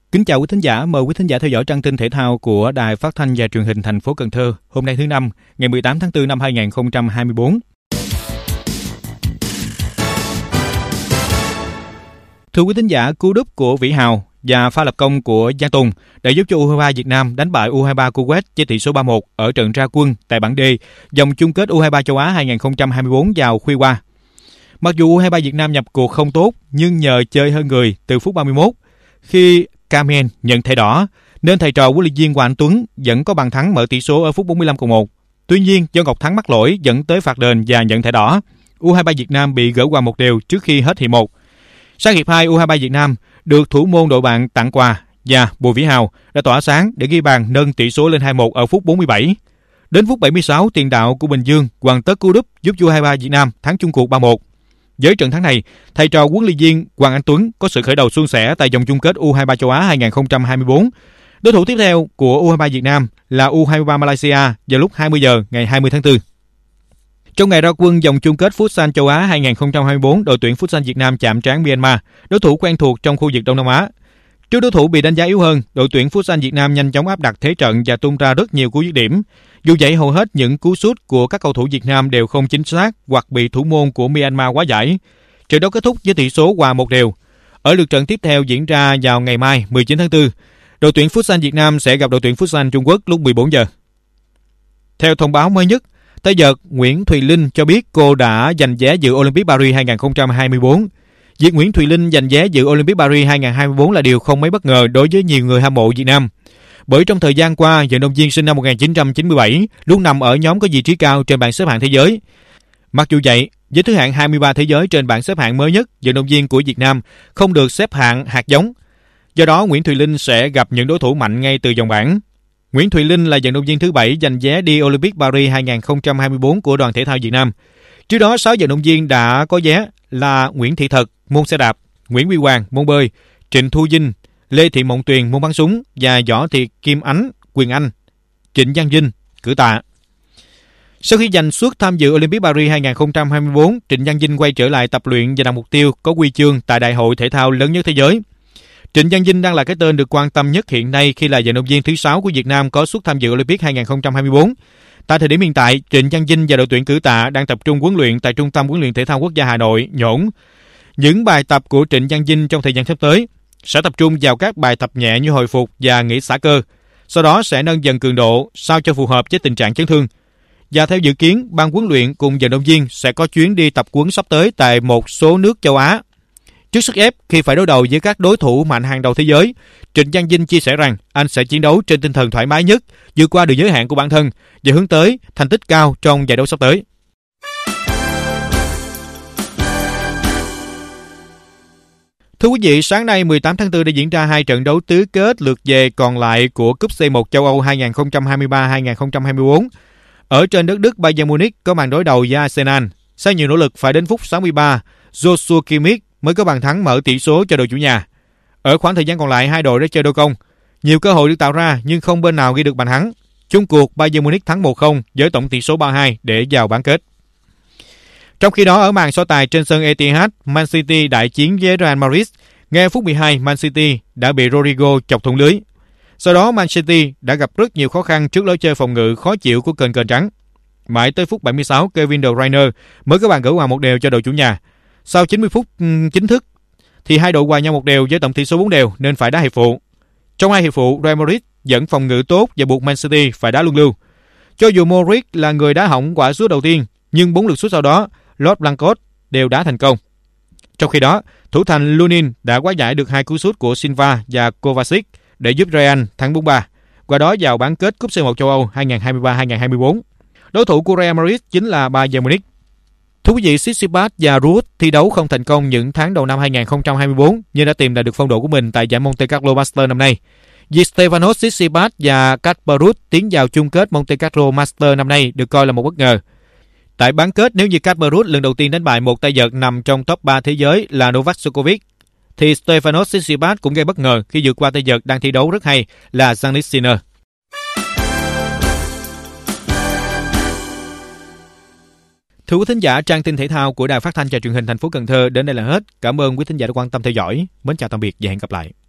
Kính chào quý thính giả, mời quý thính giả theo dõi trang tin thể thao của Đài Phát thanh và Truyền hình thành phố Cần Thơ. Hôm nay thứ Năm, ngày 18 tháng 4 năm 2024. Thưa quý thính giả, cú đúp của Vĩ Hào và pha lập công của Giang Tùng đã giúp cho U23 Việt Nam đánh bại U23 Kuwait với tỷ số 3-1 ở trận ra quân tại bảng D, vòng chung kết U23 châu Á 2024 vào khuya qua. Mặc dù U23 Việt Nam nhập cuộc không tốt, nhưng nhờ chơi hơn người từ phút 31, khi Kamen nhận thẻ đỏ, nên thầy trò huấn luyện viên Hoàng Anh Tuấn vẫn có bàn thắng mở tỷ số ở phút 45+1. Tuy nhiên, do Ngọc Thắng mắc lỗi dẫn tới phạt đền và nhận thẻ đỏ, U23 Việt Nam bị gỡ hòa 1-1 trước khi hết hiệp 1. Sang hiệp 2, U23 Việt Nam được thủ môn đội bạn tặng quà và Bùi Vĩ Hào đã tỏa sáng để ghi bàn nâng tỷ số lên 2-1 ở phút 47. Đến phút 76, tiền đạo của Bình Dương hoàn tất cú đúp giúp U23 Việt Nam thắng chung cuộc 3-1. Với trận thắng này, thầy trò huấn luyện viên Hoàng Anh Tuấn có sự khởi đầu suôn sẻ tại vòng chung kết U23 châu Á 2024. Đối thủ tiếp theo của U23 Việt Nam là U23 Malaysia vào lúc 20 giờ ngày 20 tháng 4. Trong ngày ra quân vòng chung kết Futsal châu Á 2024, đội tuyển Futsal Việt Nam chạm trán Myanmar, đối thủ quen thuộc trong khu vực Đông Nam Á. Trước đối thủ bị đánh giá yếu hơn, đội tuyển Futsal Việt Nam nhanh chóng áp đặt thế trận và tung ra rất nhiều cú dứt điểm. Dù vậy, hầu hết những cú sút của các cầu thủ Việt Nam đều không chính xác hoặc bị thủ môn của Myanmar quá giải. Trận đấu kết thúc với tỷ số hòa 1-1. Ở lượt trận tiếp theo diễn ra vào ngày mai 19 tháng 4, đội tuyển Futsal Việt Nam sẽ gặp đội tuyển Futsal Trung Quốc lúc 14 giờ. Theo thông báo mới nhất, tay vợt Nguyễn Thùy Linh cho biết cô đã giành vé dự Olympic Paris 2024. Việc Nguyễn Thùy Linh giành vé dự Olympic Paris 2024 là điều không mấy bất ngờ đối với nhiều người hâm mộ Việt Nam. Bởi trong thời gian qua, vận động viên sinh năm 1997 luôn nằm ở nhóm có vị trí cao trên bảng xếp hạng thế giới. Mặc dù vậy, với thứ hạng 23 thế giới trên bảng xếp hạng mới nhất, vận động viên của Việt Nam không được xếp hạng hạt giống. Do đó, Nguyễn Thùy Linh sẽ gặp những đối thủ mạnh ngay từ vòng bảng. Nguyễn Thùy Linh là vận động viên thứ 7 giành vé đi Olympic Paris 2024 của đoàn thể thao Việt Nam. Trước đó, 6 vận động viên đã có vé là Nguyễn Thị Thật, môn xe đạp, Nguyễn Huy Hoàng, môn bơi, Trịnh Thu Vinh, Lê Thị Mộng Tuyền, môn bắn súng và Võ Thị Kim Ánh, quyền Anh, Trịnh Văn Vinh, cử tạ. Sau khi giành suất tham dự Olympic Paris 2024, Trịnh Văn Vinh quay trở lại tập luyện và đặt mục tiêu có huy chương tại đại hội thể thao lớn nhất thế giới. Trịnh Văn Vinh đang là cái tên được quan tâm nhất hiện nay khi là vận động viên thứ 6 của Việt Nam có suất tham dự Olympic 2024. Tại thời điểm hiện tại, Trịnh Văn Vinh và đội tuyển cử tạ đang tập trung huấn luyện tại Trung tâm Huấn luyện Thể thao Quốc gia Hà Nội, Nhổn. Những bài tập của Trịnh Văn Vinh trong thời gian sắp tới sẽ tập trung vào các bài tập nhẹ như hồi phục và nghỉ xả cơ. Sau đó sẽ nâng dần cường độ sao cho phù hợp với tình trạng chấn thương. Và theo dự kiến, ban huấn luyện cùng vận động viên sẽ có chuyến đi tập huấn sắp tới tại một số nước châu Á. Trước sức ép khi phải đối đầu với các đối thủ mạnh hàng đầu thế giới, Trịnh Văn Vinh chia sẻ rằng anh sẽ chiến đấu trên tinh thần thoải mái nhất, vượt qua được giới hạn của bản thân và hướng tới thành tích cao trong giải đấu sắp tới. Thưa quý vị, sáng nay 18 tháng 4 đã diễn ra 2 trận đấu tứ kết lượt về còn lại của Cúp C1 châu Âu 2023-2024. Ở trên đất Đức, Bayern Munich có màn đối đầu với Arsenal. Sau nhiều nỗ lực phải đến phút 63, Joshua Kimmich mới có bàn thắng mở tỷ số cho đội chủ nhà. Ở khoảng thời gian còn lại, hai đội đã chơi đôi công. Nhiều cơ hội được tạo ra nhưng không bên nào ghi được bàn thắng. Chung cuộc, Bayern Munich thắng 1-0 với tổng tỷ số 3-2 để vào bán kết. Trong khi đó, ở màn so tài trên sân Etihad, Man City đại chiến với Real Madrid. Ngay phút 12, Man City đã bị Rodrigo chọc thủng lưới. Sau đó, Man City đã gặp rất nhiều khó khăn trước lối chơi phòng ngự khó chịu của kênh trắng. Mãi tới phút 76, Kevin De Bruyne mới có bàn gỡ hòa 1-1 cho đội chủ nhà. Sau 90 phút chính thức, thì hai đội hòa nhau 1-1 với tổng tỷ số 4-4 nên phải đá hiệp phụ. Trong hai hiệp phụ, Real Madrid vẫn phòng ngự tốt và buộc Man City phải đá luân lưu. Cho dù Modric là người đá hỏng quả sút đầu tiên, nhưng 4 lượt sút sau đó, Los Blancos đều đá thành công. Trong khi đó, thủ thành Lunin đã quá giải được 2 cú sút của Silva và Kovacic để giúp Real thắng 4-3, qua đó vào bán kết Cúp C1 châu Âu 2023-2024. Đối thủ của Real Madrid chính là Bayern Munich. Thưa quý vị, Tsitsipas và Ruud thi đấu không thành công những tháng đầu năm 2024 nhưng đã tìm lại được phong độ của mình tại giải Monte Carlo Master năm nay. Vì Stefanos Tsitsipas và Casper Ruud tiến vào chung kết Monte Carlo Master năm nay được coi là một bất ngờ. Tại bán kết, nếu như Casper Ruud lần đầu tiên đánh bại một tay vợt nằm trong top 3 thế giới là Novak Djokovic, thì Stefanos Tsitsipas cũng gây bất ngờ khi vượt qua tay vợt đang thi đấu rất hay là Jannik Sinner. Thưa quý thính giả, trang tin thể thao của Đài Phát thanh và Truyền hình thành phố Cần Thơ đến đây là hết. Cảm ơn quý thính giả đã quan tâm theo dõi. Mến chào tạm biệt và hẹn gặp lại.